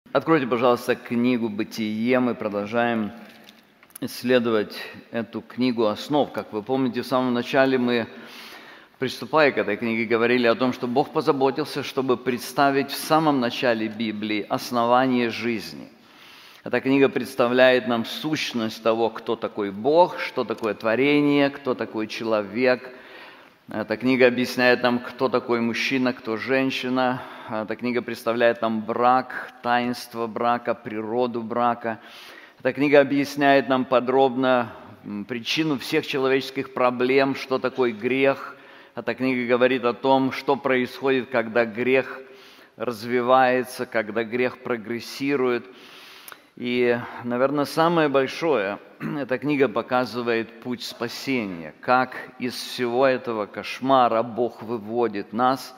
Откройте, пожалуйста, книгу «Бытие». Мы продолжаем исследовать эту книгу основ. Как вы помните, в самом начале мы, приступая к этой книге, говорили о том, что Бог позаботился, чтобы представить в самом начале Библии основание жизни. Эта книга представляет нам сущность того, кто такой Бог, что такое творение, кто такой человек. Эта книга объясняет нам, кто такой мужчина, кто женщина. Эта книга представляет нам брак, таинство брака, природу брака. Эта книга объясняет нам подробно причину всех человеческих проблем, что такое грех. Эта книга говорит о том, что происходит, когда грех развивается, когда грех прогрессирует. И, наверное, самое большое, эта книга показывает путь спасения, как из всего этого кошмара Бог выводит нас.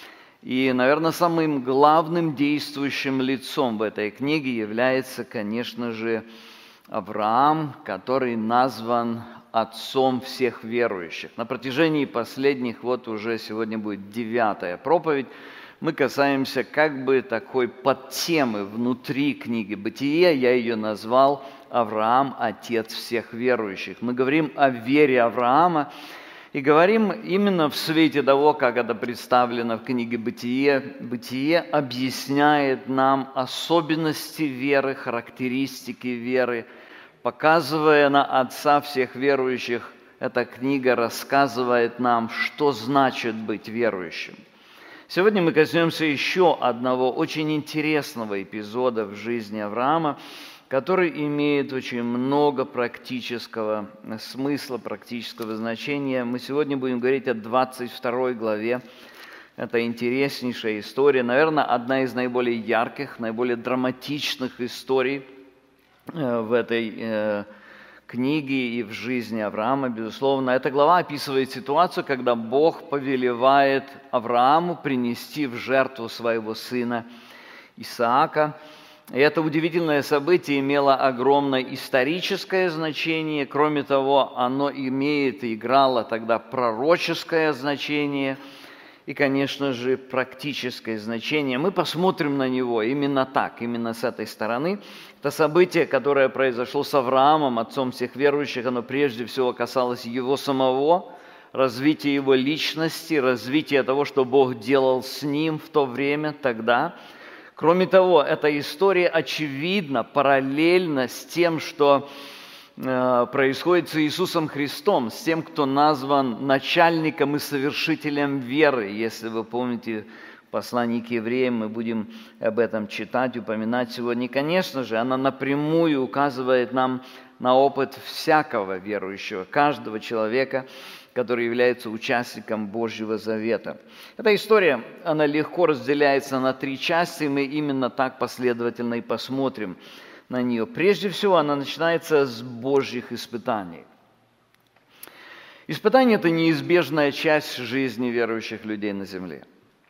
И, наверное, самым главным действующим лицом в этой книге является, конечно же, Авраам, который назван отцом всех верующих. На протяжении последних, уже сегодня будет 9-я проповедь, мы касаемся как бы такой подтемы внутри книги «Бытие». Я ее назвал «Авраам, отец всех верующих». Мы говорим о вере Авраама и говорим именно в свете того, как это представлено в книге «Бытие». «Бытие» объясняет нам особенности веры, характеристики веры, показывая на отца всех верующих. Эта книга рассказывает нам, что значит быть верующим. Сегодня мы коснемся еще одного очень интересного эпизода в жизни Авраама, который имеет очень много практического смысла, практического значения. Мы сегодня будем говорить о 22 главе. Это интереснейшая история, наверное, одна из наиболее ярких, наиболее драматичных историй в этой книги и в жизни Авраама, безусловно. Эта глава описывает ситуацию, когда Бог повелевает Аврааму принести в жертву своего сына Исаака. И это удивительное событие имело огромное историческое значение. Кроме того, оно имеет и играло тогда пророческое значение и, конечно же, практическое значение. Мы посмотрим на него именно так, именно с этой стороны. Это событие, которое произошло с Авраамом, отцом всех верующих, оно прежде всего касалось его самого, развития его личности, развития того, что Бог делал с ним в то время, тогда. Кроме того, эта история очевидно параллельна с тем, что происходит с Иисусом Христом, с тем, кто назван начальником и совершителем веры. Если вы помните послание к евреям, мы будем об этом читать, упоминать сегодня. Конечно же, она напрямую указывает нам на опыт всякого верующего, каждого человека, который является участником Божьего Завета. Эта история, она легко разделяется на 3 части, и мы именно так последовательно и посмотрим на нее. Прежде всего, она начинается с Божьих испытаний. Испытания – это неизбежная часть жизни верующих людей на земле.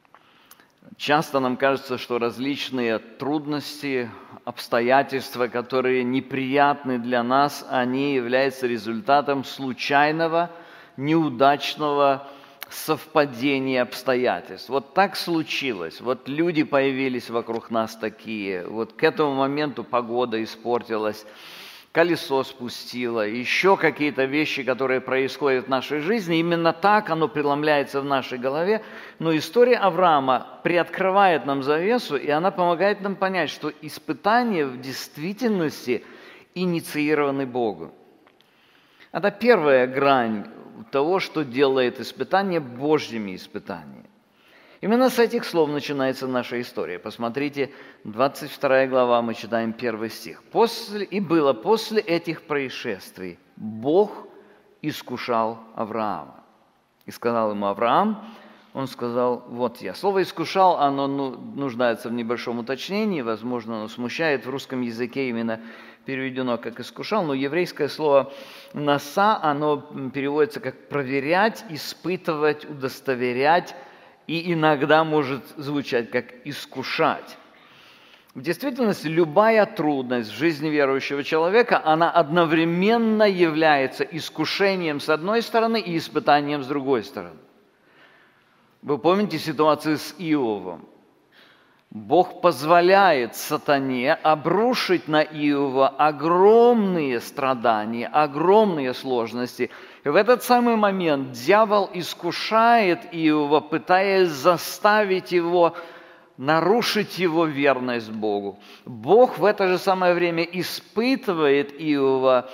Часто нам кажется, что различные трудности, обстоятельства, которые неприятны для нас, они являются результатом случайного, неудачного совпадения обстоятельств. Вот так случилось. Вот люди появились вокруг нас такие. Вот к этому моменту погода испортилась, колесо спустило, еще какие-то вещи, которые происходят в нашей жизни. Именно так оно преломляется в нашей голове. Но история Авраама приоткрывает нам завесу, и она помогает нам понять, что испытания в действительности инициированы Богом. Это первая грань того, что делает испытания Божьими испытаниями. Именно с этих слов начинается наша история. Посмотрите, 22 глава, мы читаем 1 стих. «И было после этих происшествий Бог искушал Авраама. И сказал ему Авраам, он сказал, вот я». Слово «искушал», оно нуждается в небольшом уточнении, возможно, оно смущает. В русском языке именно переведено как «искушал», но еврейское слово «наса», оно переводится как «проверять», «испытывать», «удостоверять», и иногда может звучать как «искушать». В действительности, любая трудность в жизни верующего человека, она одновременно является искушением с одной стороны и испытанием с другой стороны. Вы помните ситуацию с Иовом? Бог позволяет сатане обрушить на Иова огромные страдания, огромные сложности. И в этот самый момент дьявол искушает Иова, пытаясь заставить его нарушить его верность Богу. Бог в это же самое время испытывает Иова,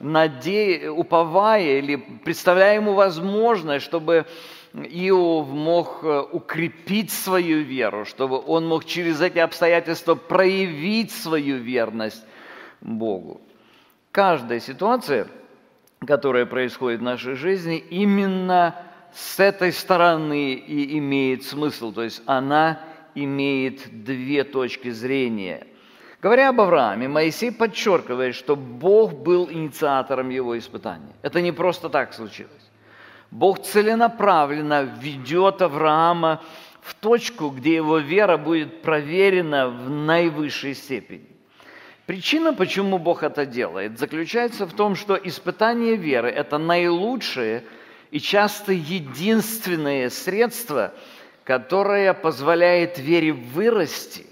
уповая или представляя ему возможность, чтобы Иов мог укрепить свою веру, чтобы он мог через эти обстоятельства проявить свою верность Богу. Каждая ситуация, которая происходит в нашей жизни, именно с этой стороны и имеет смысл, то есть она имеет две точки зрения. Говоря об Аврааме, Моисей подчеркивает, что Бог был инициатором его испытания. Это не просто так случилось. Бог целенаправленно ведет Авраама в точку, где его вера будет проверена в наивысшей степени. Причина, почему Бог это делает, заключается в том, что испытание веры – это наилучшее и часто единственное средство, которое позволяет вере вырасти,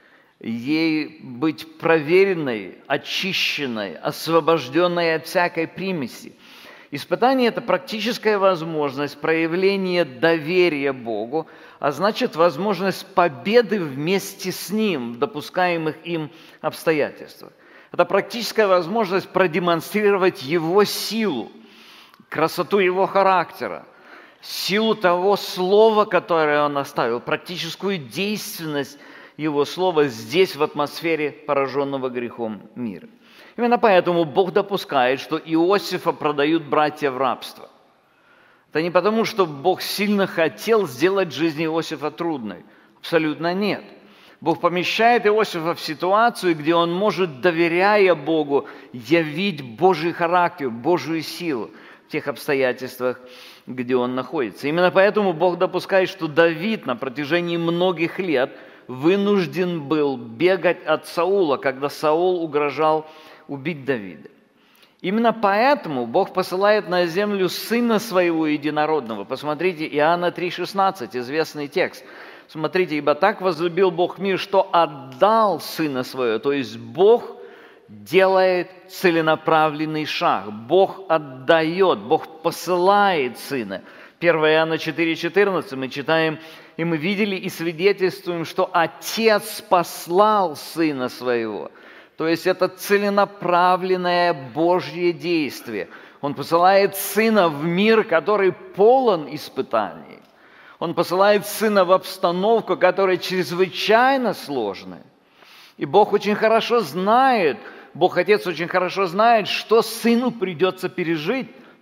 ей быть проверенной, очищенной, освобожденной от всякой примеси. Испытание – это практическая возможность проявления доверия Богу, а значит, возможность победы вместе с Ним в допускаемых им обстоятельствах. Это практическая возможность продемонстрировать Его силу, красоту Его характера, силу того слова, которое Он оставил, практическую действенность Его слова здесь, в атмосфере пораженного грехом мира. Именно поэтому Бог допускает, что Иосифа продают братья в рабство. Это не потому, что Бог сильно хотел сделать жизнь Иосифа трудной. Абсолютно нет. Бог помещает Иосифа в ситуацию, где он может, доверяя Богу, явить Божий характер, Божью силу в тех обстоятельствах, где он находится. Именно поэтому Бог допускает, что Давид на протяжении многих лет вынужден был бегать от Саула, когда Саул угрожал убить Давида. Именно поэтому Бог посылает на землю Сына Своего Единородного. Посмотрите, Иоанна 3,16, известный текст. Смотрите, «Ибо так возлюбил Бог мир, что отдал Сына Своего». То есть Бог делает целенаправленный шаг. Бог отдает, Бог посылает Сына. 1 Иоанна 4,14 мы читаем: «И мы видели и свидетельствуем, что Отец послал Сына Своего». То есть это целенаправленное Божье действие. Он посылает Сына в мир, который полон испытаний. Он посылает Сына в обстановку, которая чрезвычайно сложная. И Бог очень хорошо знает, Бог Отец очень хорошо знает, что Сыну придется пережить,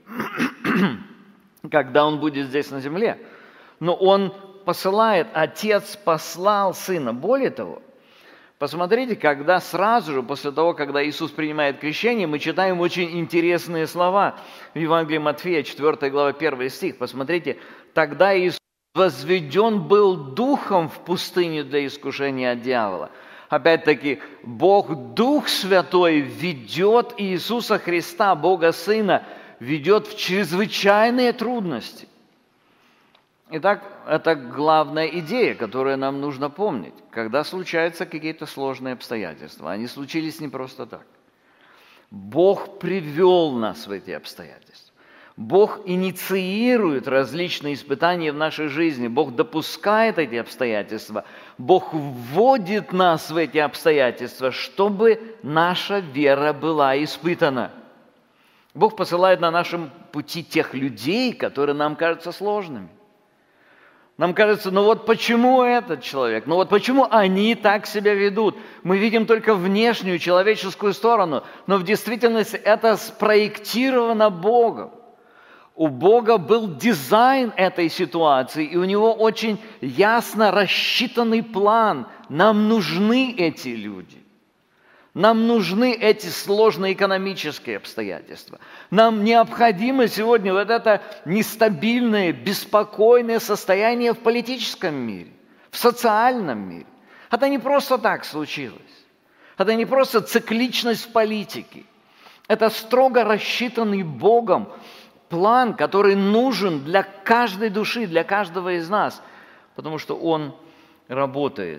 когда Он будет здесь на земле. Но Он посылает, Отец послал Сына. Более того, посмотрите, когда сразу же после того, когда Иисус принимает крещение, мы читаем очень интересные слова в Евангелии Матфея, 4 глава, 1 стих. Посмотрите, «Тогда Иисус возведен был Духом в пустыню для искушения от дьявола». Опять-таки, Бог, Дух Святой, ведет Иисуса Христа, Бога Сына, ведет в чрезвычайные трудности. Итак, это главная идея, которую нам нужно помнить, когда случаются какие-то сложные обстоятельства. Они случились не просто так. Бог привел нас в эти обстоятельства. Бог инициирует различные испытания в нашей жизни. Бог допускает эти обстоятельства. Бог вводит нас в эти обстоятельства, чтобы наша вера была испытана. Бог посылает на нашем пути тех людей, которые нам кажутся сложными. Нам кажется, ну вот почему этот человек, ну вот почему они так себя ведут? Мы видим только внешнюю человеческую сторону, но в действительности это спроектировано Богом. У Бога был дизайн этой ситуации, и у Него очень ясно рассчитанный план. Нам нужны эти люди. Нам нужны эти сложные экономические обстоятельства. Нам необходимо сегодня вот это нестабильное, беспокойное состояние в политическом мире, в социальном мире. Это не просто так случилось. Это не просто цикличность в политике. Это строго рассчитанный Богом план, который нужен для каждой души, для каждого из нас, потому что Он работает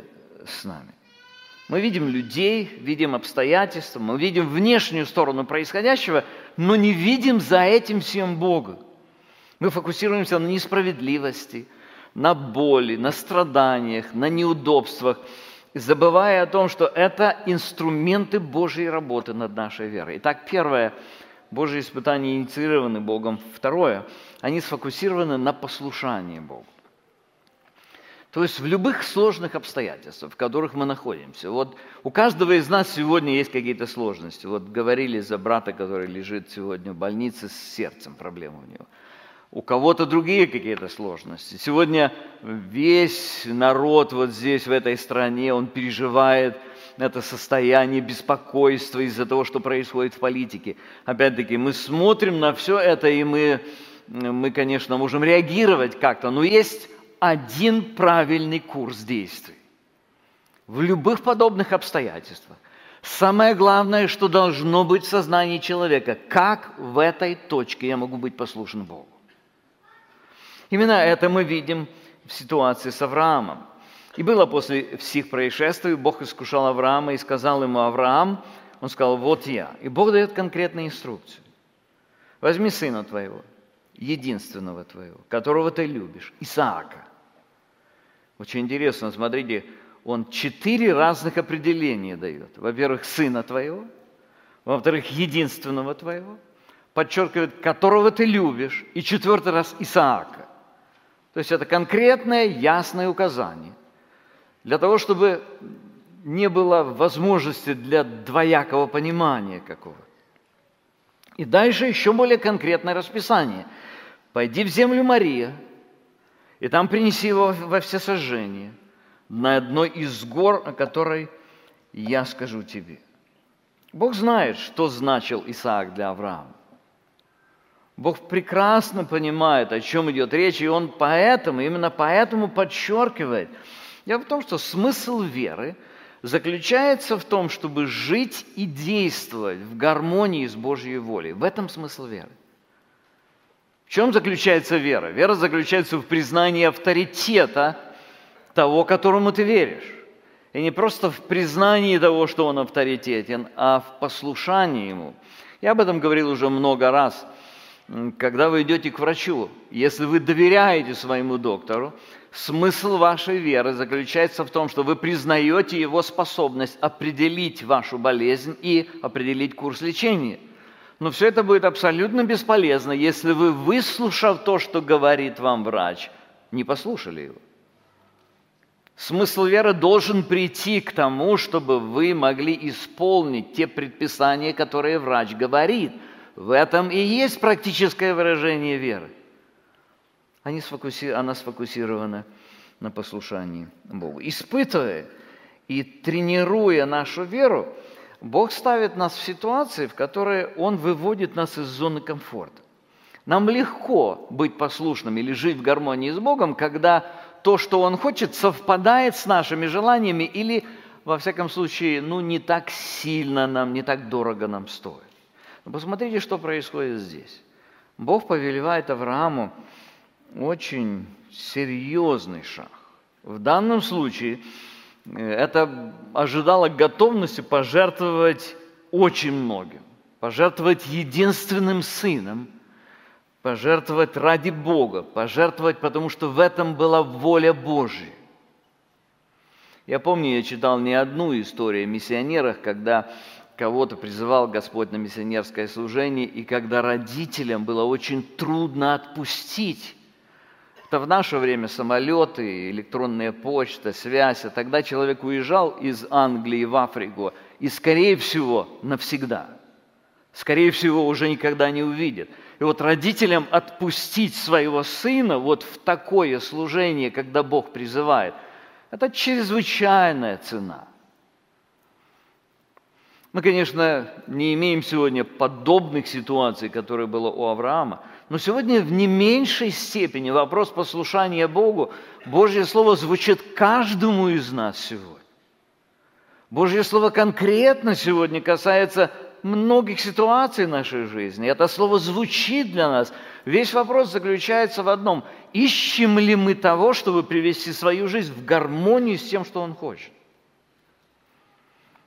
с нами. Мы видим людей, видим обстоятельства, мы видим внешнюю сторону происходящего, но не видим за этим всем Бога. Мы фокусируемся на несправедливости, на боли, на страданиях, на неудобствах, забывая о том, что это инструменты Божьей работы над нашей верой. Итак, первое, Божьи испытания инициированы Богом. Второе, они сфокусированы на послушании Богу. То есть в любых сложных обстоятельствах, в которых мы находимся. Вот у каждого из нас сегодня есть какие-то сложности. Вот говорили за брата, который лежит сегодня в больнице, с сердцем проблемы у него. У кого-то другие какие-то сложности. Сегодня весь народ вот здесь, в этой стране, он переживает это состояние беспокойства из-за того, что происходит в политике. Опять-таки, мы смотрим на все это, и мы, конечно, можем реагировать как-то, но есть один правильный курс действий. В любых подобных обстоятельствах. Самое главное, что должно быть в сознании человека, как в этой точке я могу быть послушен Богу. Именно это мы видим в ситуации с Авраамом. И было после всех происшествий, Бог искушал Авраама и сказал ему: Авраам, он сказал: вот я. И Бог дает конкретные инструкции. Возьми сына твоего, единственного твоего, которого ты любишь, Исаака. Очень интересно, смотрите, он 4 разных определения дает. Во-первых, сына твоего, во-вторых, единственного твоего, подчеркивает, которого ты любишь, и 4-й раз Исаака. То есть это конкретное, ясное указание. Для того, чтобы не было возможности для двоякого понимания какого-то. И дальше еще более конкретное расписание. Пойди в землю Мория, и там принеси его во всесожжение, на одной из гор, о которой я скажу тебе. Бог знает, что значил Исаак для Авраама. Бог прекрасно понимает, о чем идет речь, и Он именно поэтому подчеркивает. Дело в том, что смысл веры заключается в том, чтобы жить и действовать в гармонии с Божьей волей. В этом смысл веры. В чем заключается вера? Вера заключается в признании авторитета того, которому ты веришь. И не просто в признании того, что он авторитетен, а в послушании ему. Я об этом говорил уже много раз. Когда вы идете к врачу, если вы доверяете своему доктору, смысл вашей веры заключается в том, что вы признаете его способность определить вашу болезнь и определить курс лечения. Но все это будет абсолютно бесполезно, если вы, выслушав то, что говорит вам врач, не послушали его. Смысл веры должен прийти к тому, чтобы вы могли исполнить те предписания, которые врач говорит. В этом и есть практическое выражение веры. Она сфокусирована на послушании Богу. Испытывая и тренируя нашу веру, Бог ставит нас в ситуации, в которой Он выводит нас из зоны комфорта. Нам легко быть послушным или жить в гармонии с Богом, когда то, что Он хочет, совпадает с нашими желаниями или, во всяком случае, не так сильно нам, не так дорого нам стоит. Но посмотрите, что происходит здесь. Бог повелевает Аврааму очень серьезный шаг. В данном случае это ожидало готовности пожертвовать очень многим, пожертвовать единственным сыном, пожертвовать ради Бога, пожертвовать, потому что в этом была воля Божья. Я помню, я читал не одну историю о миссионерах, когда кого-то призывал Господь на миссионерское служение, и когда родителям было очень трудно отпустить. Это в наше время самолеты, электронная почта, связь, а тогда человек уезжал из Англии в Африку, и, скорее всего, навсегда. Скорее всего, уже никогда не увидит. И вот родителям отпустить своего сына вот в такое служение, когда Бог призывает, это чрезвычайная цена. Мы, конечно, не имеем сегодня подобных ситуаций, которые было у Авраама, но сегодня в не меньшей степени вопрос послушания Богу, Божье Слово звучит каждому из нас сегодня. Божье Слово конкретно сегодня касается многих ситуаций нашей жизни. Это Слово звучит для нас. Весь вопрос заключается в одном. Ищем ли мы того, чтобы привести свою жизнь в гармонию с тем, что Он хочет?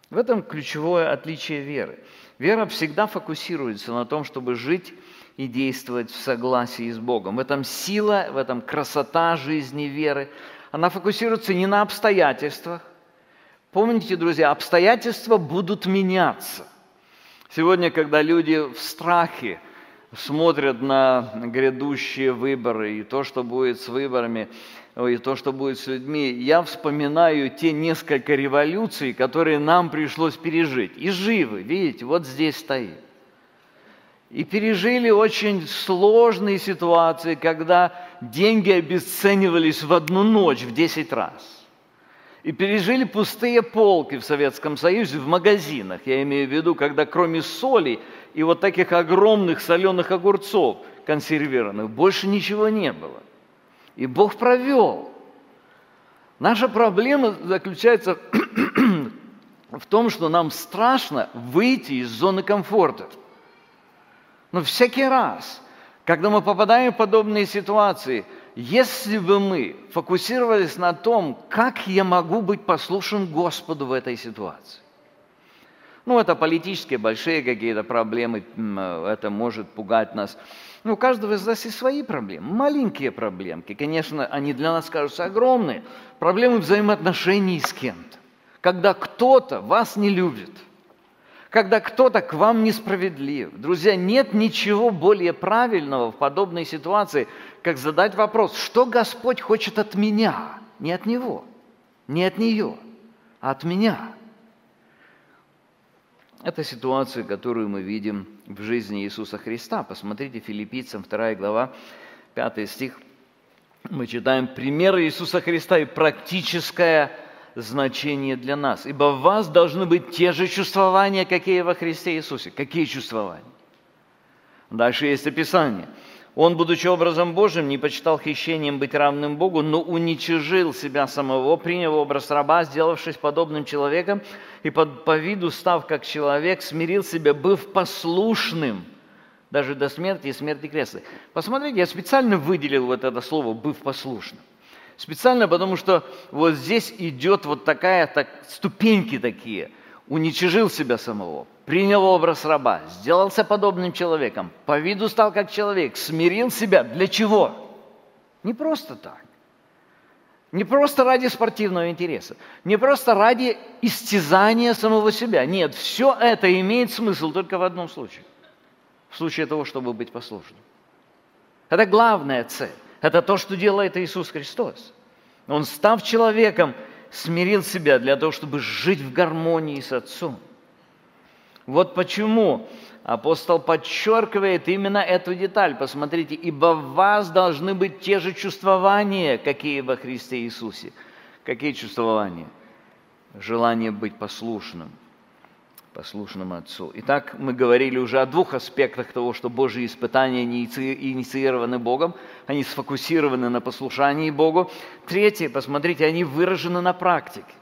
В этом ключевое отличие веры. Вера всегда фокусируется на том, чтобы жить и действовать в согласии с Богом. В этом сила, в этом красота жизни веры. Она фокусируется не на обстоятельствах. Помните, друзья, обстоятельства будут меняться. Сегодня, когда люди в страхе смотрят на грядущие выборы и то, что будет с выборами, и то, что будет с людьми, я вспоминаю те несколько революций, которые нам пришлось пережить. И живы, видите, вот здесь стоит. И пережили очень сложные ситуации, когда деньги обесценивались в одну ночь в 10 раз. И пережили пустые полки в Советском Союзе в магазинах. Я имею в виду, когда кроме соли и вот таких огромных соленых огурцов консервированных больше ничего не было. И Бог провел. Наша проблема заключается в том, что нам страшно выйти из зоны комфорта. Но всякий раз, когда мы попадаем в подобные ситуации, если бы мы фокусировались на том, как я могу быть послушен Господу в этой ситуации. Это политические большие какие-то проблемы, это может пугать нас. У каждого из нас есть свои проблемы, маленькие проблемки. Конечно, они для нас кажутся огромные. Проблемы взаимоотношений с кем-то. Когда кто-то вас не любит. Когда кто-то к вам несправедлив. Друзья, нет ничего более правильного в подобной ситуации, как задать вопрос, что Господь хочет от меня? Не от Него, не от нее, а от меня. Это ситуация, которую мы видим в жизни Иисуса Христа. Посмотрите, Филиппийцам 2 глава, 5 стих. Мы читаем примеры Иисуса Христа и практическое значение для нас. «Ибо в вас должны быть те же чувствования, какие во Христе Иисусе». Какие чувствования? Дальше есть описание. «Он, будучи образом Божьим, не почитал хищением быть равным Богу, но уничижил себя самого, приняв образ раба, сделавшись подобным человеком, и по виду, став как человек, смирил себя, быв послушным, даже до смерти и смерти крестной». Посмотрите, я специально выделил вот это слово «быв послушным». Специально, потому что вот здесь идет вот ступеньки такие. Уничижил себя самого, принял образ раба, сделался подобным человеком, по виду стал как человек, смирил себя. Для чего? Не просто так. Не просто ради спортивного интереса, не просто ради истязания самого себя. Нет, все это имеет смысл только в одном случае. В случае того, чтобы быть послушным. Это главная цель. Это то, что делает Иисус Христос. Он, став человеком, смирил себя для того, чтобы жить в гармонии с Отцом. Вот почему апостол подчеркивает именно эту деталь. Посмотрите, «Ибо в вас должны быть те же чувствования, какие во Христе Иисусе». Какие чувствования? Желание быть послушным Отцу. Итак, мы говорили уже о двух аспектах того, что Божьи испытания не инициированы Богом, они сфокусированы на послушании Богу. Третье, посмотрите, они выражены на практике.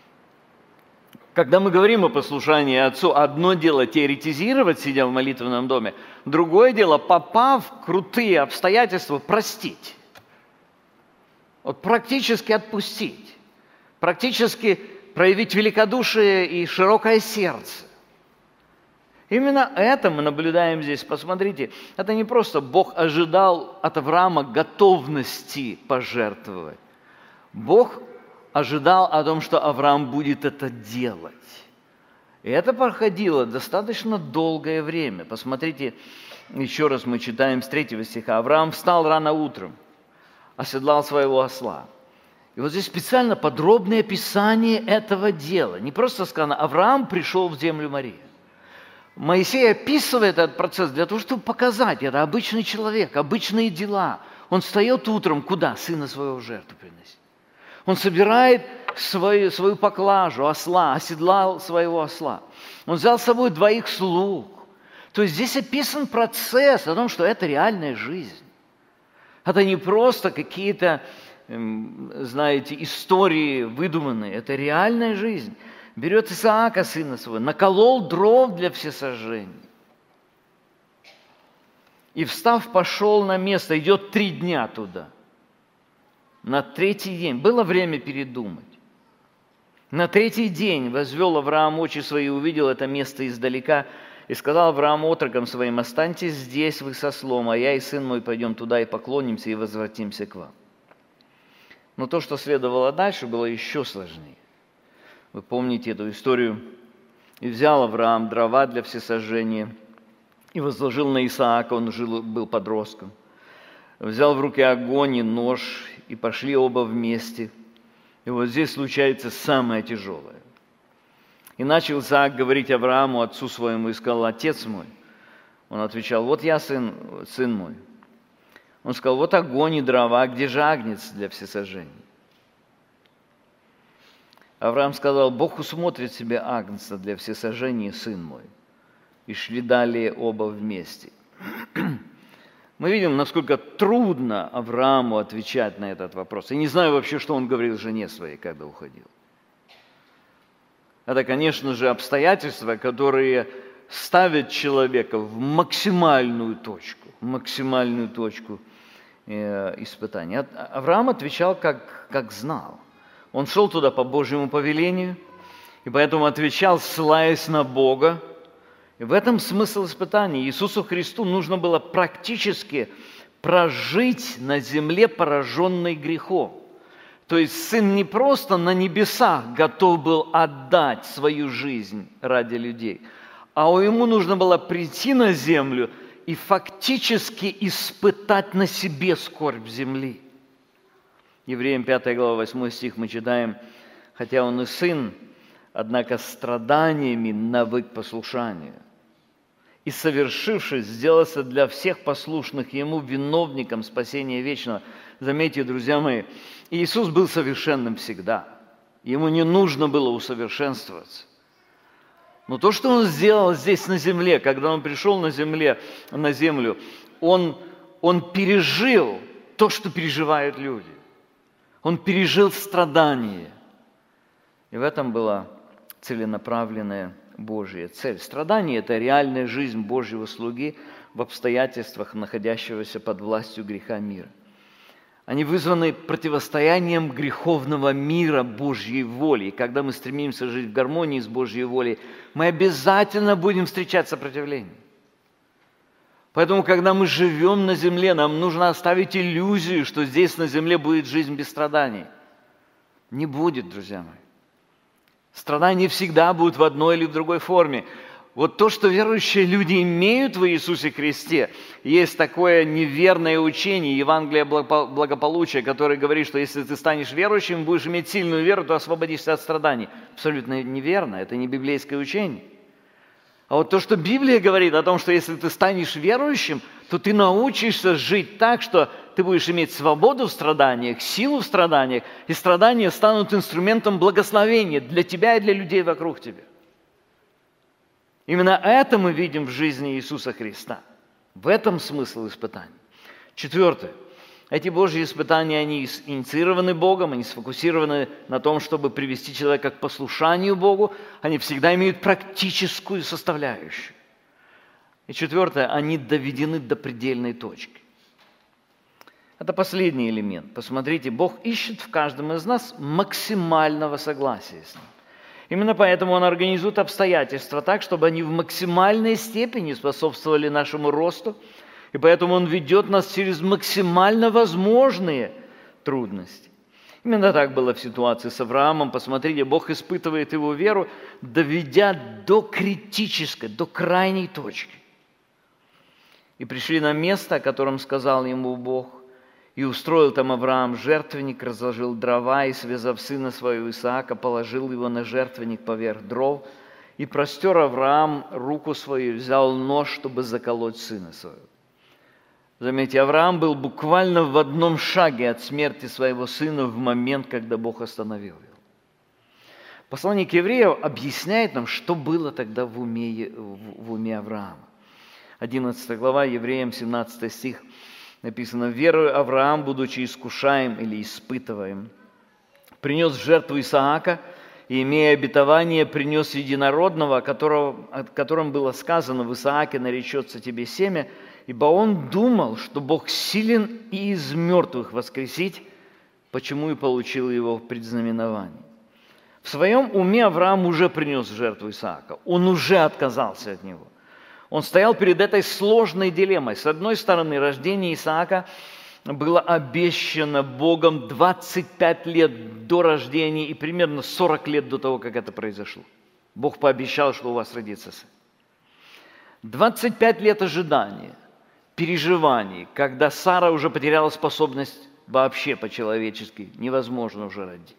Когда мы говорим о послушании Отцу, одно дело теоретизировать, сидя в молитвенном доме, другое дело, попав в крутые обстоятельства, простить. Вот практически отпустить, практически проявить великодушие и широкое сердце. Именно это мы наблюдаем здесь. Посмотрите, это не просто Бог ожидал от Авраама готовности пожертвовать. Бог ожидал о том, что Авраам будет это делать. И это проходило достаточно долгое время. Посмотрите, еще раз мы читаем с 3 стиха. «Авраам встал рано утром, оседлал своего осла». И вот здесь специально подробное описание этого дела. Не просто сказано, Авраам пришел в землю Мория. Моисей описывает этот процесс для того, чтобы показать, это обычный человек, обычные дела. Он встает утром, куда? Сына своего в жертву приносить. Он собирает свою поклажу, осла, оседлал своего осла. Он взял с собой 2 слуг. То есть здесь описан процесс о том, что это реальная жизнь. Это не просто какие-то, знаете, истории выдуманные. Это реальная жизнь. Берет Исаака, сына своего, наколол дров для всесожжения. И, встав, пошел на место, идет 3 дня туда. На 3-й день. Было время передумать. На третий день возвел Авраам очи свои и увидел это место издалека. И сказал Авраам отрокам своим: останьтесь здесь вы со слом, а я и сын мой пойдем туда и поклонимся, и возвратимся к вам. Но то, что следовало дальше, было еще сложнее. Вы помните эту историю. И взял Авраам дрова для всесожжения и возложил на Исаака, он был подростком. Взял в руки огонь и нож, и пошли оба вместе. И вот здесь случается самое тяжелое. И начал Исаак говорить Аврааму, отцу своему, и сказал: отец мой. Он отвечал: вот я, сын мой. Он сказал: вот огонь и дрова, где же агнец для всесожжения? Авраам сказал: Бог усмотрит себе агнца для всесожжения, сын мой. И шли далее оба вместе. Мы видим, насколько трудно Аврааму отвечать на этот вопрос. Я не знаю вообще, что он говорил жене своей, когда уходил. Это, конечно же, обстоятельства, которые ставят человека в максимальную точку испытания. Авраам отвечал, как знал. Он шел туда по Божьему повелению, и поэтому отвечал, ссылаясь на Бога. И в этом смысл испытания. Иисусу Христу нужно было практически прожить на земле, пораженной грехом. То есть Сын не просто на небесах готов был отдать свою жизнь ради людей, а ему нужно было прийти на землю и фактически испытать на себе скорбь земли. Евреям 5 глава 8 стих мы читаем: «Хотя он и сын, однако страданиями навык послушанию, и, совершившись, сделался для всех послушных ему виновником спасения вечного». Заметьте, друзья мои, Иисус был совершенным всегда. Ему не нужно было усовершенствоваться. Но то, что Он сделал здесь на земле, когда Он пришел на землю, Он пережил то, что переживают люди. Он пережил страдания. И в этом была целенаправленная Божья цель. Страдание – это реальная жизнь Божьего слуги в обстоятельствах, находящегося под властью греха мира. Они вызваны противостоянием греховного мира Божьей воли. И когда мы стремимся жить в гармонии с Божьей волей, мы обязательно будем встречать сопротивление. Поэтому, когда мы живем на земле, нам нужно оставить иллюзию, что здесь на земле будет жизнь без страданий. Не будет, друзья мои. Страдания всегда будут в одной или в другой форме. Вот то, что верующие люди имеют в Иисусе Христе, есть такое неверное учение, Евангелие благополучия, которое говорит, что если ты станешь верующим, будешь иметь сильную веру, то освободишься от страданий. Абсолютно неверно, это не библейское учение. А вот то, что Библия говорит о том, что если ты станешь верующим, то ты научишься жить так, что ты будешь иметь свободу в страданиях, силу в страданиях, и страдания станут инструментом благословения для тебя и для людей вокруг тебя. Именно это мы видим в жизни Иисуса Христа. В этом смысл испытаний. Четвертое. Эти Божьи испытания, они инициированы Богом, они сфокусированы на том, чтобы привести человека к послушанию Богу. Они всегда имеют практическую составляющую. И четвертое, они доведены до предельной точки. Это последний элемент. Посмотрите, Бог ищет в каждом из нас максимального согласия с Ним. Именно поэтому Он организует обстоятельства так, чтобы они в максимальной степени способствовали нашему росту, и поэтому Он ведет нас через максимально возможные трудности. Именно так было в ситуации с Авраамом. Посмотрите, Бог испытывает его веру, доведя до критической, до крайней точки. И пришли на место, о котором сказал ему Бог, и устроил там Авраам жертвенник, разложил дрова, и, связав сына своего Исаака, положил его на жертвенник поверх дров, и простер Авраам руку свою, взял нож, чтобы заколоть сына своего. Заметьте, Авраам был буквально в одном шаге от смерти своего сына в момент, когда Бог остановил его. Послание к евреям объясняет нам, что было тогда в уме Авраама. 11 глава, Евреям, 17 стих, написано: «Верою Авраам, будучи искушаем или испытываем, принес в жертву Исаака, и, имея обетование, принес единородного, о котором было сказано: в Исааке наречется тебе семя, ибо он думал, что Бог силен и из мертвых воскресить, почему и получил его в предзнаменовании». В своем уме Авраам уже принес жертву Исаака. Он уже отказался от него. Он стоял перед этой сложной дилеммой. С одной стороны, рождение Исаака было обещано Богом 25 лет до рождения и примерно 40 лет до того, как это произошло. Бог пообещал, что у вас родится сын. 25 лет ожидания, переживаний, когда Сара уже потеряла способность вообще по-человечески, невозможно уже родить.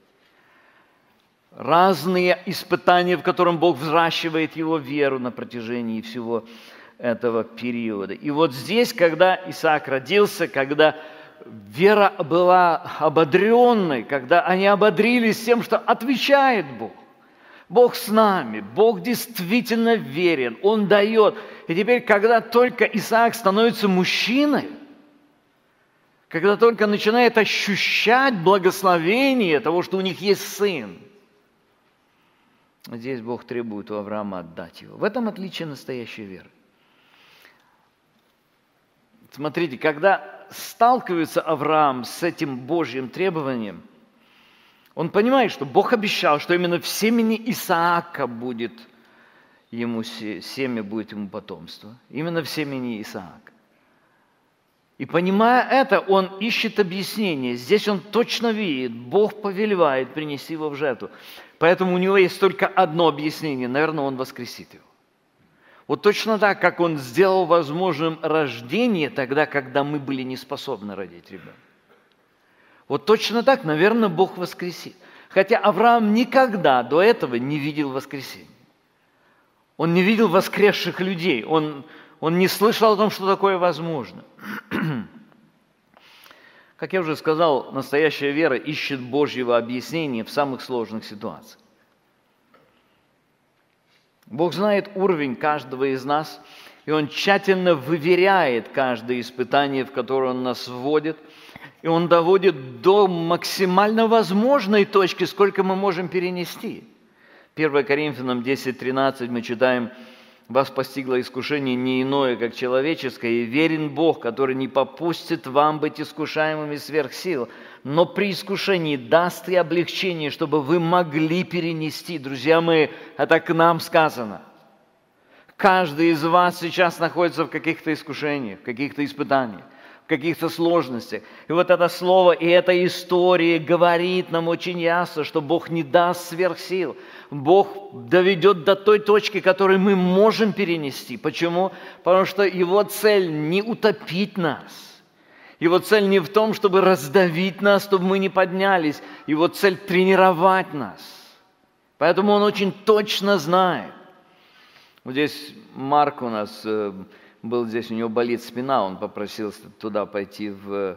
Разные испытания, в котором Бог взращивает его веру на протяжении всего этого периода. И вот здесь, когда Исаак родился, когда вера была ободренной, когда они ободрились тем, что отвечает Бог. Бог с нами, Бог действительно верен, Он дает. И теперь, когда только Исаак становится мужчиной, когда только начинает ощущать благословение того, что у них есть сын, здесь Бог требует у Авраама отдать его. В этом отличие настоящей веры. Смотрите, когда сталкивается Авраам с этим Божьим требованием, он понимает, что Бог обещал, что именно в семени Исаака будет ему семя, будет ему потомство. Именно в семени Исаака. И понимая это, он ищет объяснение. Здесь он точно видит, Бог повелевает принести его в жертву. Поэтому у него есть только одно объяснение. Наверное, он воскресит его. Вот точно так, как он сделал возможным рождение тогда, когда мы были не способны родить ребенка. Вот точно так, наверное, Бог воскресит. Хотя Авраам никогда до этого не видел воскресения. Он не видел воскресших людей. Он не слышал о том, что такое возможно. Как я уже сказал, настоящая вера ищет Божьего объяснения в самых сложных ситуациях. Бог знает уровень каждого из нас, и Он тщательно выверяет каждое испытание, в которое Он нас вводит, и Он доводит до максимально возможной точки, сколько мы можем перенести. 1 Коринфянам 10:13 мы читаем: «Вас постигло искушение не иное, как человеческое, и верен Бог, который не попустит вам быть искушаемыми сверх сил, но при искушении даст и облегчение, чтобы вы могли перенести». Друзья мои, это к нам сказано. Каждый из вас сейчас находится в каких-то искушениях, в каких-то испытаниях, в каких-то сложностях. И вот это слово и эта история говорит нам очень ясно, что Бог не даст сверх сил. Бог доведет до той точки, которую мы можем перенести. Почему? Потому что Его цель не утопить нас. Его цель не в том, чтобы раздавить нас, чтобы мы не поднялись. Его цель тренировать нас. Поэтому Он очень точно знает. Вот здесь Марк у нас был, здесь у него болит спина, он попросил туда пойти,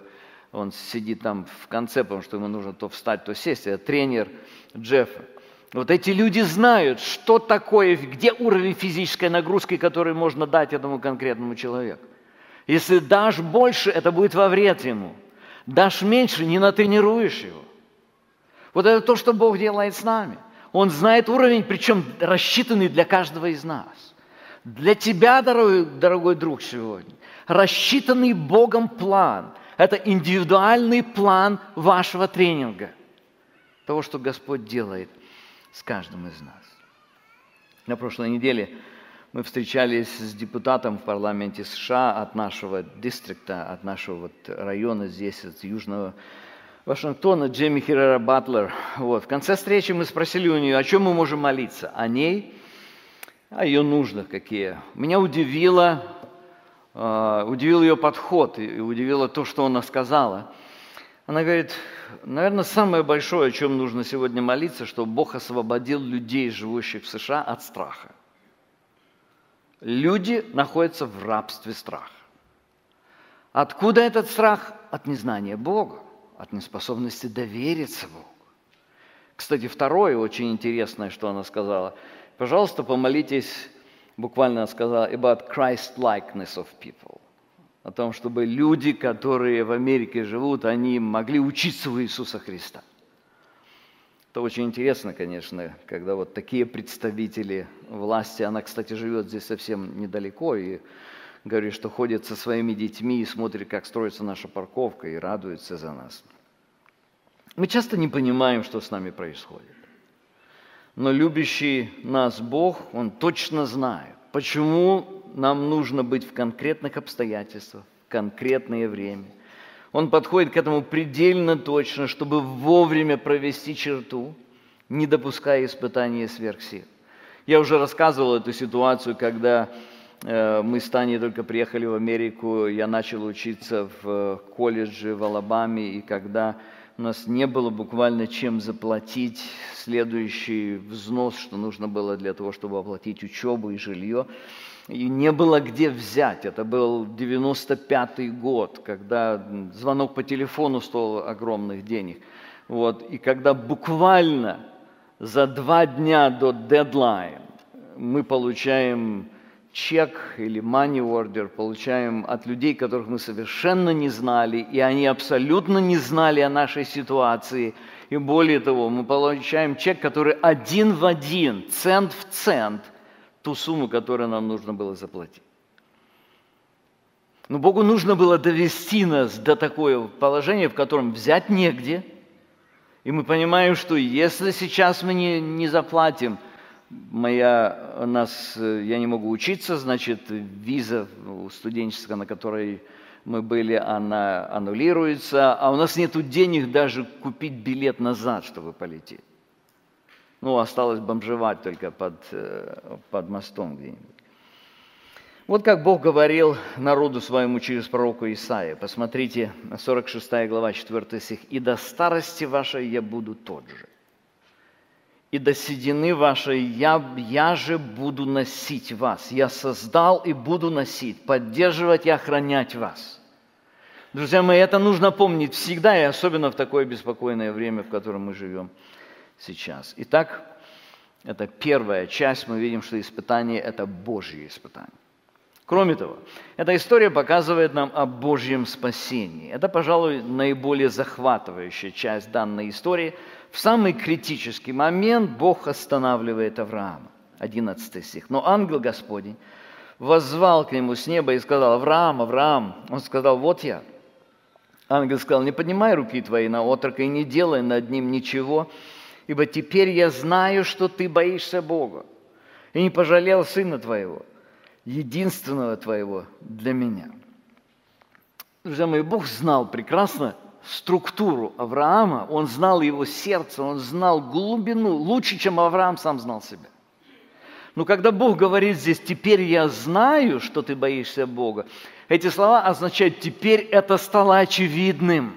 он сидит там в конце, потому что ему нужно то встать, то сесть. Это тренер Джеффа. Вот эти люди знают, что такое, где уровень физической нагрузки, который можно дать этому конкретному человеку. Если дашь больше, это будет во вред ему. Дашь меньше, не натренируешь его. Вот это то, что Бог делает с нами. Он знает уровень, причем рассчитанный для каждого из нас. Для тебя, дорогой друг, сегодня рассчитанный Богом план. Это индивидуальный план вашего тренинга. Того, что Господь делает с каждым из нас. На прошлой неделе мы встречались с депутатом в парламенте США от нашего дистрикта, от нашего района здесь, от Южного Вашингтона, Джейми Херрера Батлер. Вот. В конце встречи мы спросили у нее, о чем мы можем молиться. О ней, о ее нуждах какие. Меня удивил ее подход и удивило то, что она сказала. Она говорит, наверное, самое большое, о чем нужно сегодня молиться, чтобы Бог освободил людей, живущих в США, от страха. Люди находятся в рабстве страха. Откуда этот страх? От незнания Бога, от неспособности довериться Богу. Кстати, второе очень интересное, что она сказала. Пожалуйста, помолитесь, буквально она сказала, about Christ-likeness of people. О том, чтобы люди, которые в Америке живут, они могли учиться у Иисуса Христа. Это очень интересно, конечно, когда вот такие представители власти, она, кстати, живет здесь совсем недалеко, и говорит, что ходит со своими детьми и смотрит, как строится наша парковка, и радуется за нас. Мы часто не понимаем, что с нами происходит. Но любящий нас Бог, Он точно знает, почему нам нужно быть в конкретных обстоятельствах, в конкретное время. Он подходит к этому предельно точно, чтобы вовремя провести черту, не допуская испытания сверх сил. Я уже рассказывал эту ситуацию, когда мы с Таней только приехали в Америку, я начал учиться в колледже в Алабаме, и когда у нас не было буквально чем заплатить следующий взнос, что нужно было для того, чтобы оплатить учебу и жилье, и не было где взять. Это был 95-й год, когда звонок по телефону стоил огромных денег. И когда буквально за 2 дня до дедлайн мы получаем чек или money order, получаем от людей, которых мы совершенно не знали, и они абсолютно не знали о нашей ситуации. И более того, мы получаем чек, который 1 в 1, цент в цент, ту сумму, которую нам нужно было заплатить. Но Богу нужно было довести нас до такого положения, в котором взять негде. И мы понимаем, что если сейчас мы не заплатим, я не могу учиться, значит, виза студенческая, на которой мы были, она аннулируется, а у нас нет денег даже купить билет назад, чтобы полететь. Осталось бомжевать только под мостом где-нибудь. Вот как Бог говорил народу своему через пророка Исаия. Посмотрите, 46 глава, 4 стих. «И до старости вашей я буду тот же, и до седины вашей я же буду носить вас. Я создал и буду носить, поддерживать и охранять вас». Друзья мои, это нужно помнить всегда, и особенно в такое беспокойное время, в котором мы живем сейчас. Итак, это первая часть, мы видим, что испытание – это Божье испытание. Кроме того, эта история показывает нам о Божьем спасении. Это, пожалуй, наиболее захватывающая часть данной истории. В самый критический момент Бог останавливает Авраама. 11 стих. «Но ангел Господень воззвал к нему с неба и сказал: Авраам, Авраам. Он сказал: вот я. Ангел сказал: не поднимай руки твои на отрока и не делай над ним ничего, ибо теперь я знаю, что ты боишься Бога, и не пожалел сына твоего, единственного твоего для меня». Друзья мои, Бог знал прекрасно структуру Авраама, Он знал его сердце, Он знал глубину, лучше, чем Авраам сам знал себя. Но когда Бог говорит здесь: «теперь я знаю, что ты боишься Бога», эти слова означают: теперь это стало очевидным.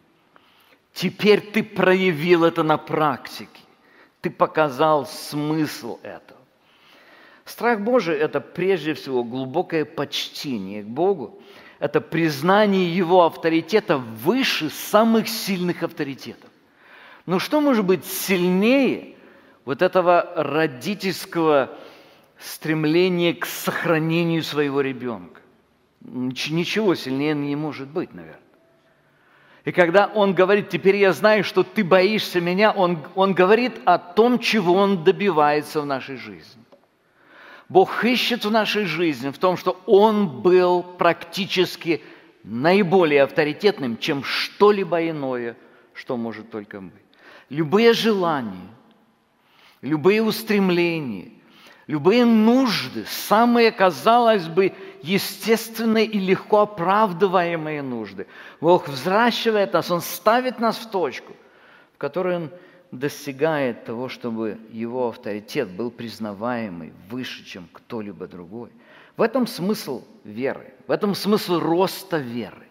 Теперь ты проявил это на практике. Ты показал смысл этого. Страх Божий – это прежде всего глубокое почтение к Богу. Это признание Его авторитета выше самых сильных авторитетов. Но что может быть сильнее вот этого родительского стремления к сохранению своего ребенка? Ничего сильнее не может быть, наверное. И когда Он говорит: «теперь я знаю, что ты боишься меня», Он говорит о том, чего Он добивается в нашей жизни. Бог ищет в нашей жизни в том, что Он был практически наиболее авторитетным, чем что-либо иное, что может только быть. Любые желания, любые устремления, любые нужды, самые, казалось бы, естественные и легко оправдываемые нужды, Бог взращивает нас, Он ставит нас в точку, в которой Он достигает того, чтобы Его авторитет был признаваемый выше, чем кто-либо другой. В этом смысл веры, в этом смысл роста веры,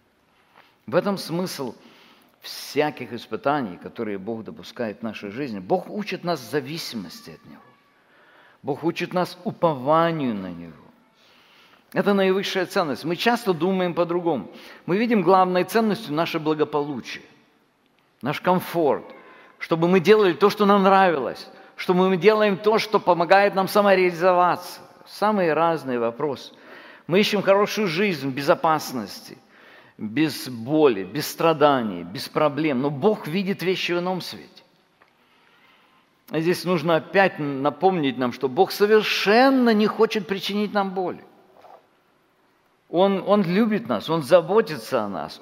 в этом смысл всяких испытаний, которые Бог допускает в нашей жизни. Бог учит нас зависимости от Него. Бог учит нас упованию на Него. Это наивысшая ценность. Мы часто думаем по-другому. Мы видим главной ценностью наше благополучие, наш комфорт, чтобы мы делали то, что нам нравилось, чтобы мы делаем то, что помогает нам самореализоваться. Самые разные вопросы. Мы ищем хорошую жизнь в безопасности, без боли, без страданий, без проблем. Но Бог видит вещи в ином свете. А здесь нужно опять напомнить нам, что Бог совершенно не хочет причинить нам боли. Он любит нас, Он заботится о нас,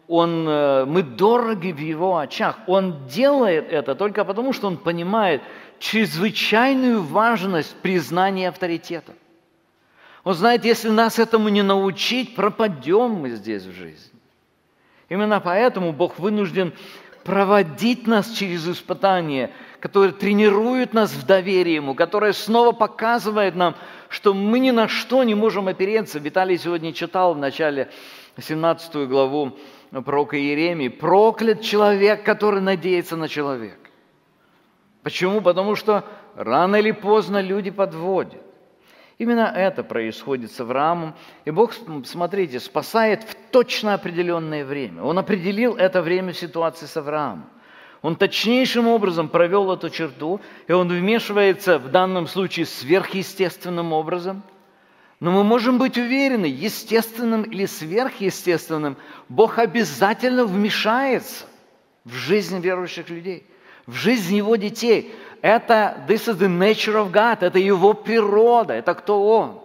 мы дороги в Его очах. Он делает это только потому, что Он понимает, чрезвычайную важность признания авторитета. Он знает, если нас этому не научить, пропадем мы здесь в жизни. Именно поэтому Бог вынужден проводить нас через испытания, которые тренируют нас в доверии Ему, которые снова показывают нам, что мы ни на что не можем опереться. Виталий сегодня читал в начале 17 главу пророка Иеремии: «Проклят человек, который надеется на человека». Почему? Потому что рано или поздно люди подводят. Именно это происходит с Авраамом. И Бог, смотрите, спасает в точно определенное время. Он определил это время в ситуации с Авраамом. Он точнейшим образом провел эту черту, и он вмешивается в данном случае сверхъестественным образом. Но мы можем быть уверены, естественным или сверхъестественным, Бог обязательно вмешается в жизнь верующих людей, в жизнь Его детей. Это this is the nature of God, это Его природа, это кто Он.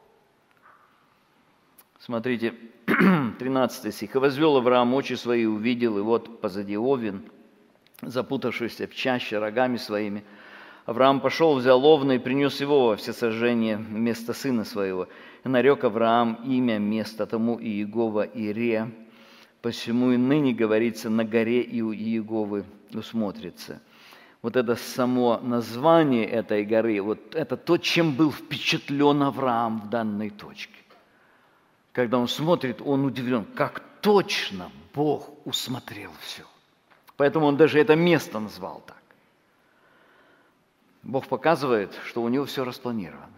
Смотрите, 13 стих. «И возвел Авраам очи свои, увидел, и вот позади овен, запутавшийся в чаще рогами своими. Авраам пошел, взял овна и принес его во всесожжение вместо сына своего. И нарек Авраам имя места тому Иегова Ире, посему и ныне говорится, на горе Иеговы усмотрится». Вот это само название этой горы, вот это то, чем был впечатлен Авраам в данной точке. Когда он смотрит, он удивлен, как точно Бог усмотрел все. Поэтому он даже это место назвал так. Бог показывает, что у него все распланировано.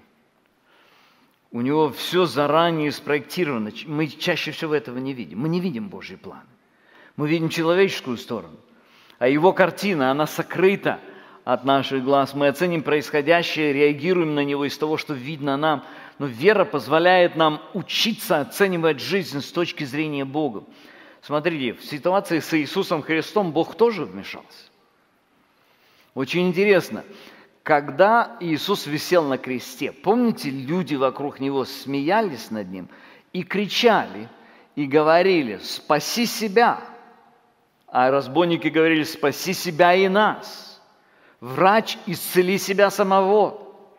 У него все заранее спроектировано. Мы чаще всего этого не видим. Мы не видим Божьи планы. Мы видим человеческую сторону. А его картина, она сокрыта от наших глаз. Мы оценим происходящее, реагируем на него из того, что видно нам. Но вера позволяет нам учиться оценивать жизнь с точки зрения Бога. Смотрите, в ситуации с Иисусом Христом Бог тоже вмешался. Очень интересно. Когда Иисус висел на кресте, помните, люди вокруг Него смеялись над Ним и кричали, и говорили: «Спаси себя!» А разбойники говорили: «Спаси себя и нас! Врач, исцели себя самого!»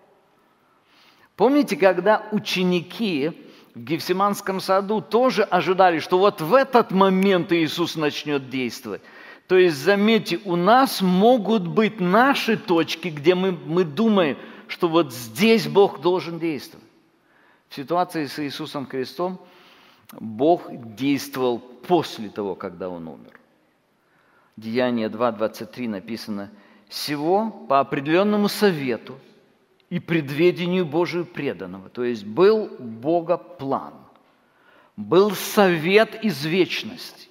Помните, когда ученики в Гефсиманском саду тоже ожидали, что вот в этот момент Иисус начнет действовать? То есть, заметьте, у нас могут быть наши точки, где мы думаем, что вот здесь Бог должен действовать. В ситуации с Иисусом Христом Бог действовал после того, когда Он умер. Деяние 2:23 написано: «Сего по определенному совету и предведению Божию преданного». То есть был Бога план, был совет из вечности.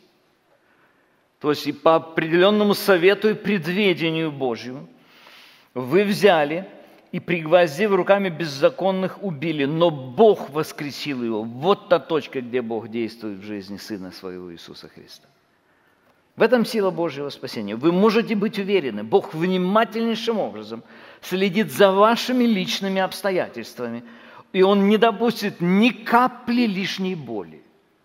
То есть и по определенному совету и предведению Божьему вы взяли и, пригвоздив руками беззаконных, убили, но Бог воскресил его. Вот та точка, где Бог действует в жизни Сына Своего Иисуса Христа. В этом сила Божьего спасения. Вы можете быть уверены, Бог внимательнейшим образом следит за вашими личными обстоятельствами, и Он не допустит ни капли лишней боли,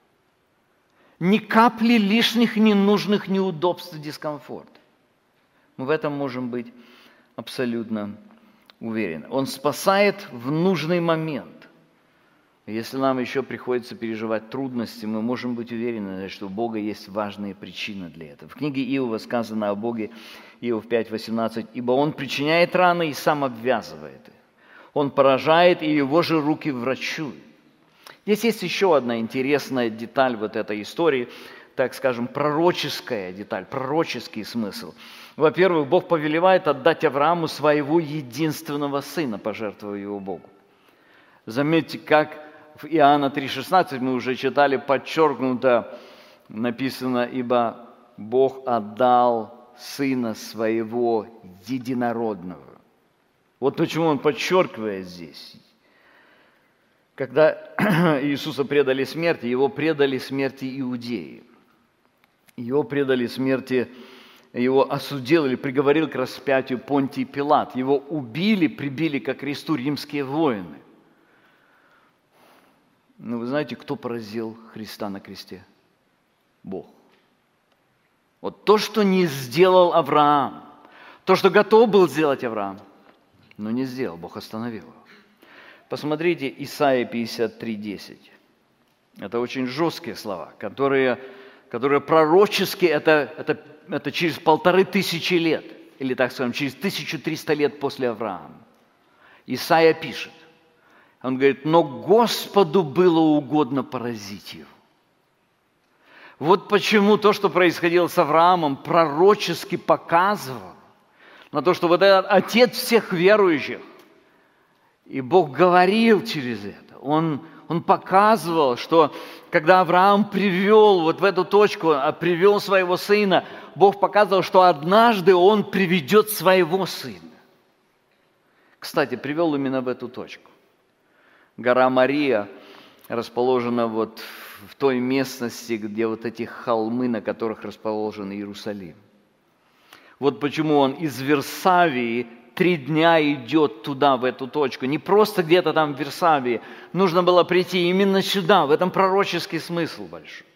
ни капли лишних ненужных неудобств и дискомфорта. Мы в этом можем быть абсолютно уверены. Он спасает в нужный момент. Если нам еще приходится переживать трудности, мы можем быть уверены, что у Бога есть важные причины для этого. В книге Иова сказано о Боге, Иов 5:18, «Ибо Он причиняет раны и сам обвязывает их. Он поражает, и Его же руки врачуют». Здесь есть еще одна интересная деталь вот этой истории, так скажем, пророческая деталь, пророческий смысл. Во-первых, Бог повелевает отдать Аврааму своего единственного сына, пожертвуя его Богу. Заметьте, как в Иоанна 3,16 мы уже читали, подчеркнуто написано: «Ибо Бог отдал Сына Своего Единородного». Вот почему Он подчеркивает здесь. Когда Иисуса предали смерти, Его предали смерти иудеи. Его предали смерти, Его осудил или приговорил к распятию Понтий Пилат. Его убили, прибили ко кресту римские воины. Но вы знаете, кто поразил Христа на кресте? Бог. Вот то, что не сделал Авраам, То, что готов был сделать Авраам, но не сделал, Бог остановил его. Посмотрите Исайя 53:10. Это очень жесткие слова, которые пророчески, это через 1500 лет, или так скажем, через 1300 лет после Авраама. Исайя пишет, он говорит, но Господу было угодно поразить его. Вот почему то, что происходило с Авраамом, пророчески показывало на то, что вот этот отец всех верующих, и Бог говорил через это. Он показывал, что когда Авраам привел вот в эту точку, привел своего сына, Бог показывал, что однажды он приведет своего сына. Кстати, привел именно в эту точку. Гора Мория расположена вот в той местности, где вот эти холмы, на которых расположен Иерусалим. Вот почему он из Вирсавии 3 дня идет туда, в эту точку. Не просто где-то там в Вирсавии. Нужно было прийти именно сюда. В этом пророческий смысл большой.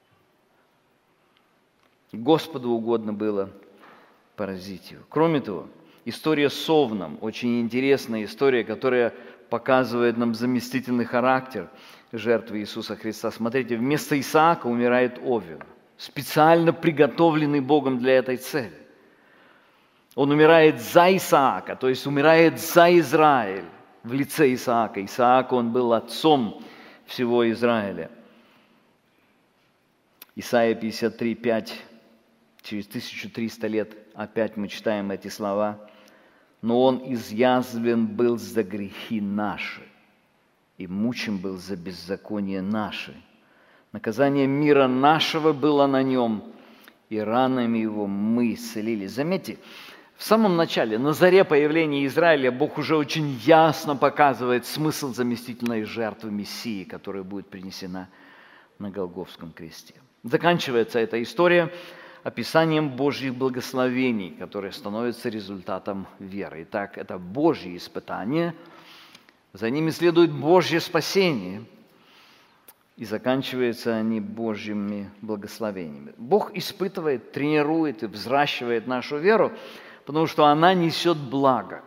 Господу угодно было поразить его. Кроме того, история с Овном. Очень интересная история, которая показывает нам заместительный характер жертвы Иисуса Христа. Смотрите, вместо Исаака умирает Овен, специально приготовленный Богом для этой цели. Он умирает за Исаака, то есть умирает за Израиль в лице Исаака. Исаак, он был отцом всего Израиля. Исайя 53:5, через 1300 лет опять мы читаем эти слова. Но он изъязвлен был за грехи наши, и мучим был за беззаконие наши. Наказание мира нашего было на нем, и ранами его мы исцелились. Заметьте, в самом начале, на заре появления Израиля, Бог уже очень ясно показывает смысл заместительной жертвы Мессии, которая будет принесена на Голгофском кресте. Заканчивается эта история описанием Божьих благословений, которые становятся результатом веры. Итак, это Божьи испытания, за ними следует Божье спасение, и заканчиваются они Божьими благословениями. Бог испытывает, тренирует и взращивает нашу веру, потому что она несет благо.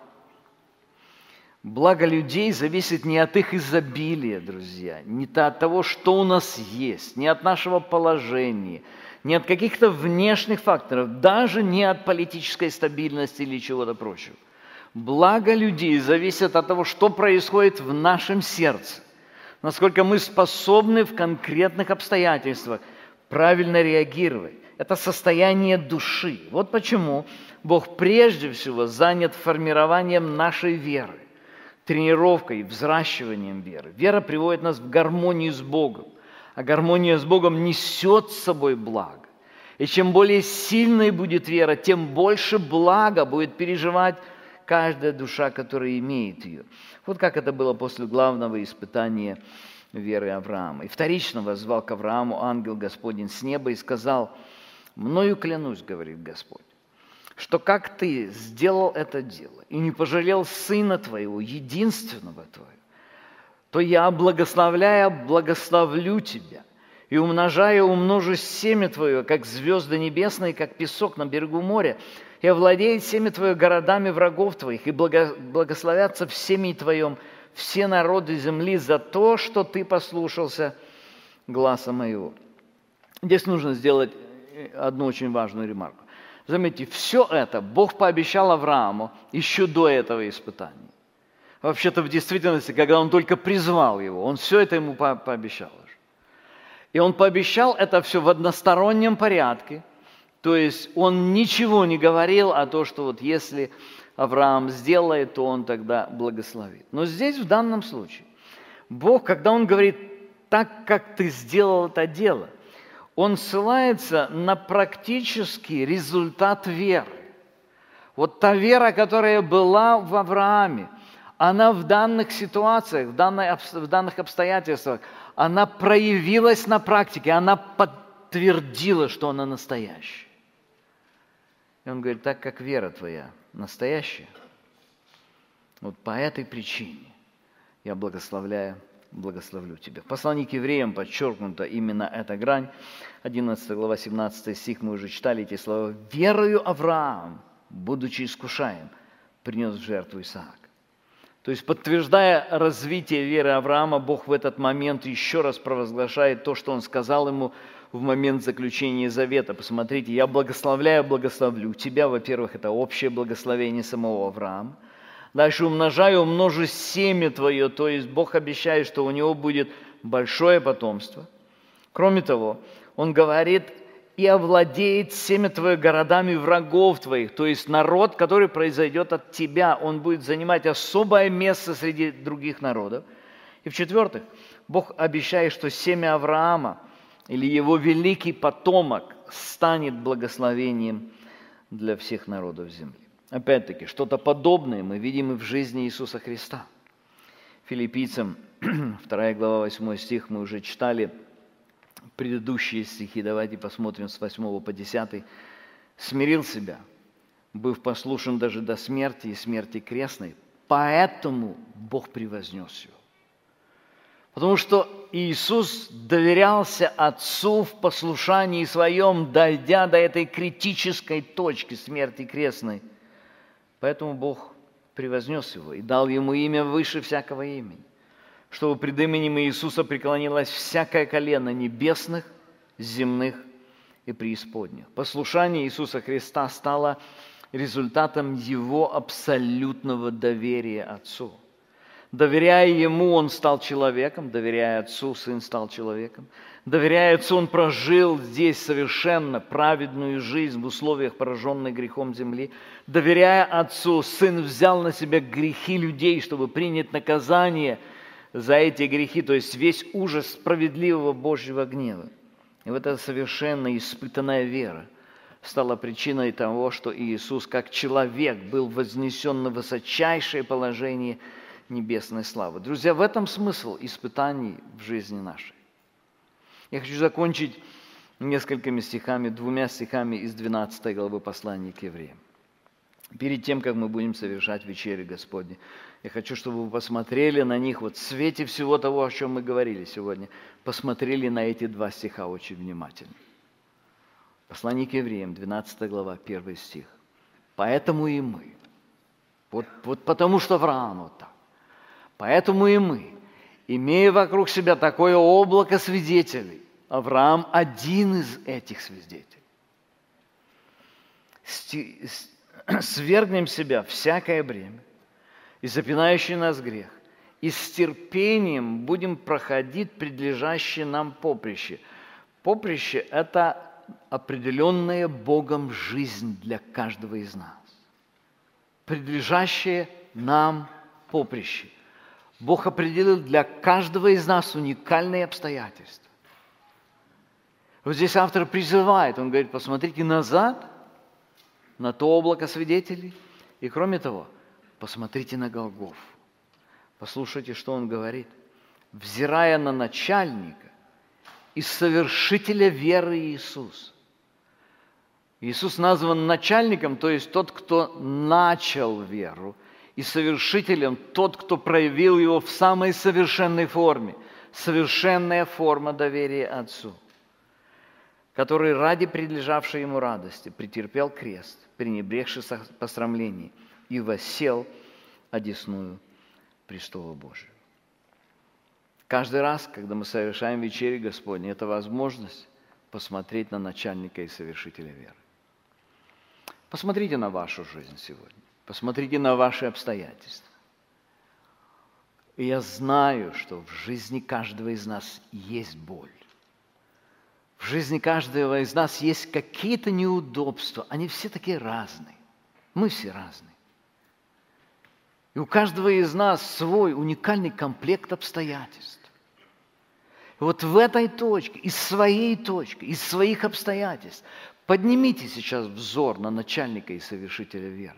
Благо людей зависит не от их изобилия, друзья, не от того, что у нас есть, не от нашего положения, не от каких-то внешних факторов, даже не от политической стабильности или чего-то прочего. Благо людей зависит от того, что происходит в нашем сердце, насколько мы способны в конкретных обстоятельствах правильно реагировать. Это состояние души. Вот почему Бог прежде всего занят формированием нашей веры, тренировкой, взращиванием веры. Вера приводит нас в гармонию с Богом, а гармония с Богом несет с собой благо. И чем более сильной будет вера, тем больше блага будет переживать каждая душа, которая имеет ее. Вот как это было после главного испытания веры Авраама. И вторично воззвал к Аврааму ангел Господень с неба и сказал: «Мною клянусь, — говорит Господь, — что как ты сделал это дело и не пожалел сына твоего, единственного твоего, то я, благословляя, благословлю тебя, и умножая, умножу семя твое, как звезды небесные, как песок на берегу моря, и овладеет семя твое городами врагов твоих, и благословятся в семени твоем все народы земли за то, что ты послушался гласа моего». Здесь нужно сделать одну очень важную ремарку. Заметьте, все это Бог пообещал Аврааму еще до этого испытания. Вообще-то, в действительности, когда он только призвал его, он все это ему пообещал. И он пообещал это все в одностороннем порядке. То есть он ничего не говорил о том, что вот если Авраам сделает, то он тогда благословит. Но здесь, в данном случае, Бог, когда он говорит: «так, как ты сделал это дело», он ссылается на практический результат веры. Вот та вера, которая была в Аврааме, она в данных ситуациях, в данных обстоятельствах, она проявилась на практике, она подтвердила, что она настоящая. И он говорит: так как вера твоя настоящая, вот по этой причине я благословлю тебя. В послании к евреям подчеркнута именно эта грань. 11 глава, 17 стих, мы уже читали эти слова. «Верою Авраам будучи искушаем, принес в жертву Исаака. То есть, подтверждая развитие веры Авраама, Бог в этот момент еще раз провозглашает то, что Он сказал ему в момент заключения завета. Посмотрите, я благословляю, благословлю тебя. Во-первых, это общее благословение самого Авраама. Дальше умножаю, умножу семя твое, то есть Бог обещает, что у него будет большое потомство. Кроме того, Он говорит, и овладеет семя твое городами врагов твоих, то есть народ, который произойдет от тебя, он будет занимать особое место среди других народов. И в-четвертых, Бог обещает, что семя Авраама или его великий потомок станет благословением для всех народов земли. Опять-таки, что-то подобное мы видим и в жизни Иисуса Христа. Филиппийцам 2 глава 8 стих мы уже читали, предыдущие стихи, давайте посмотрим с 8 по 10. «Смирил себя, быв послушен даже до смерти и смерти крестной, поэтому Бог превознес его». Потому что Иисус доверялся Отцу в послушании своем, дойдя до этой критической точки смерти крестной. Поэтому Бог превознес его и дал ему имя выше всякого имени, чтобы пред именем Иисуса преклонилось всякое колено небесных, земных и преисподних. Послушание Иисуса Христа стало результатом Его абсолютного доверия Отцу. Доверяя Ему, Он стал человеком, доверяя Отцу, Сын стал человеком. Доверяя Отцу, Он прожил здесь совершенно праведную жизнь в условиях, пораженной грехом земли. Доверяя Отцу, Сын взял на себя грехи людей, чтобы принять наказание за эти грехи, то есть весь ужас справедливого Божьего гнева. И вот эта совершенно испытанная вера стала причиной того, что Иисус как человек был вознесен на высочайшее положение небесной славы. Друзья, в этом смысл испытаний в жизни нашей. Я хочу закончить несколькими стихами, 2 стихами из 12 главы послания к евреям. Перед тем, как мы будем совершать вечерю Господню, я хочу, чтобы вы посмотрели на них, вот в свете всего того, о чем мы говорили сегодня, посмотрели на эти 2 стиха очень внимательно. Послание к евреям, 12 глава, 1 стих. «Поэтому и мы». Вот потому что Авраам вот так. «Поэтому и мы, имея вокруг себя такое облако свидетелей», Авраам один из этих свидетелей, «свергнем себя всякое бремя и запинающий нас грех, и с терпением будем проходить предлежащее нам поприще». Поприще – это определенная Богом жизнь для каждого из нас. Предлежащее нам поприще. Бог определил для каждого из нас уникальные обстоятельства. Вот здесь автор призывает, он говорит, посмотрите назад на то облако свидетелей, и кроме того, посмотрите на Голгофу. Послушайте, что он говорит. «Взирая на начальника и совершителя веры Иисуса». Иисус назван начальником, то есть тот, кто начал веру, и совершителем тот, кто проявил его в самой совершенной форме, совершенная форма доверия Отцу, который ради предлежавшей ему радости претерпел крест, пренебрегший посрамление, и воссел одесную престола Божия. Каждый раз, когда мы совершаем вечерю Господню, это возможность посмотреть на начальника и совершителя веры. Посмотрите на вашу жизнь сегодня. Посмотрите на ваши обстоятельства. И я знаю, что в жизни каждого из нас есть боль. В жизни каждого из нас есть какие-то неудобства. Они все такие разные. Мы все разные. И у каждого из нас свой уникальный комплект обстоятельств. И вот в этой точке, из своей точки, из своих обстоятельств, поднимите сейчас взор на начальника и совершителя веры.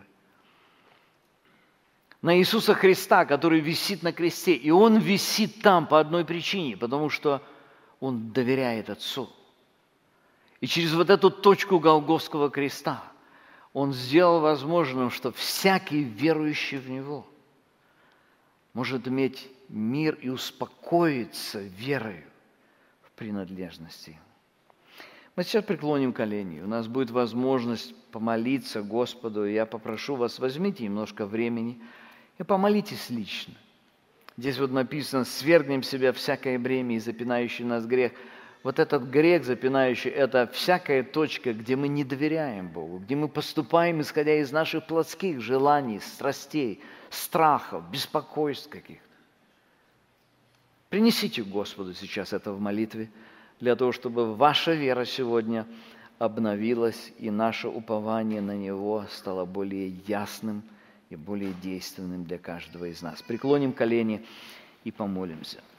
На Иисуса Христа, который висит на кресте. И Он висит там по одной причине, потому что Он доверяет Отцу. И через вот эту точку Голгофского креста Он сделал возможным, что всякий верующий в Него может иметь мир и успокоиться верою в принадлежности. Мы сейчас преклоним колени, у нас будет возможность помолиться Господу, и я попрошу вас, возьмите немножко времени и помолитесь лично. Здесь вот написано: свергнем с себя всякое бремя и запинающий нас грех. Вот этот грех запинающий – это всякая точка, где мы не доверяем Богу, где мы поступаем, исходя из наших плотских желаний, страстей, страхов, беспокойств каких-то. Принесите Господу сейчас это в молитве, для того, чтобы ваша вера сегодня обновилась, и наше упование на Него стало более ясным и более действенным для каждого из нас. Преклоним колени и помолимся.